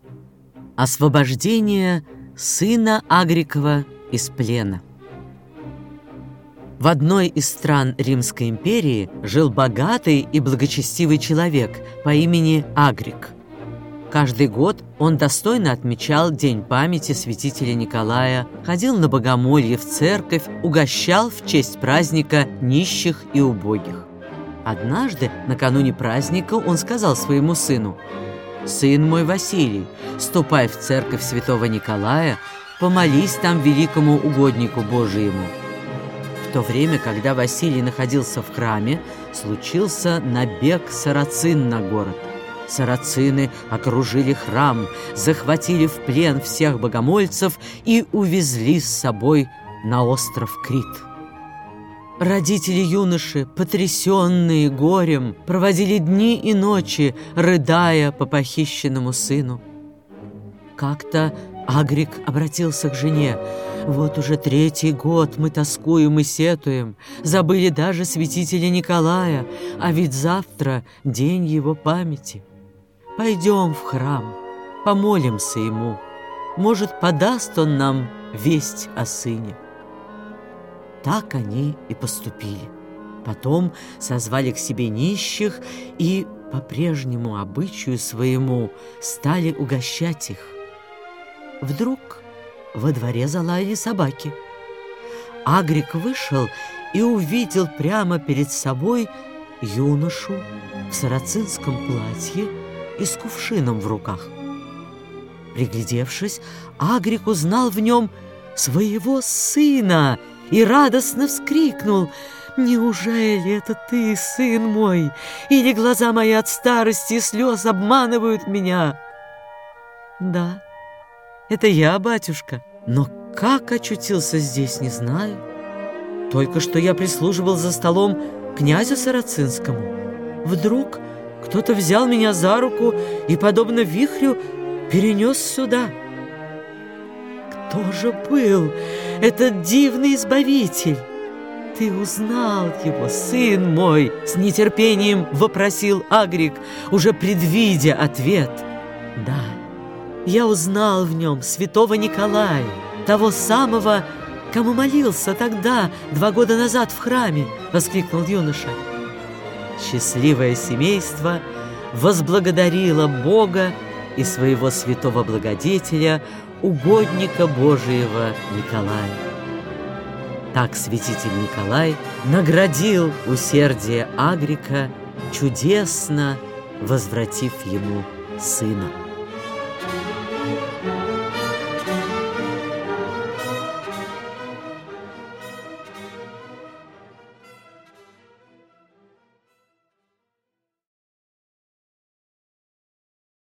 Освобождение сына Агрикова из плена. В одной из стран Римской империи жил богатый и благочестивый человек по имени Агрик. Каждый год он достойно отмечал День памяти святителя Николая, ходил на богомолье в церковь, угощал в честь праздника нищих и убогих. Однажды, накануне праздника, он сказал своему сыну: «Сын мой Василий, ступай в церковь святого Николая, помолись там великому угоднику Божиему». В то время, когда Василий находился в храме, случился набег сарацин на город. Сарацины окружили храм, захватили в плен всех богомольцев и увезли с собой на остров Крит. Родители юноши, потрясенные горем, проводили дни и ночи, рыдая по похищенному сыну. Как-то Агрик обратился к жене: «Вот уже 3-й год мы тоскуем и сетуем, забыли даже святителя Николая, а ведь завтра день его памяти. Пойдем в храм, помолимся ему, может, подаст он нам весть о сыне». Так они и поступили. Потом созвали к себе нищих и, по прежнему обычаю своему, стали угощать их. Вдруг во дворе залаяли собаки. Агрик вышел и увидел прямо перед собой юношу в сарацинском платье и с кувшином в руках. Приглядевшись, Агрик узнал в нем своего сына и радостно вскрикнул: «Неужели это ты, сын мой? Или глаза мои от старости и слез обманывают меня?» «Да, это я, батюшка, но как очутился здесь, не знаю. Только что я прислуживал за столом князю Сарацинскому. Вдруг кто-то взял меня за руку и, подобно вихрю, перенес сюда. Кто же был этот дивный избавитель? Ты узнал его, сын мой?» — с нетерпением вопросил Агрик, уже предвидя ответ. «Да, я узнал в нем святого Николая, того самого, кому молился тогда, 2 года назад в храме», — воскликнул юноша. Счастливое семейство возблагодарило Бога и своего святого благодетеля, угодника Божиего Николая. Так святитель Николай наградил усердие Агрика, чудесно возвратив ему сына.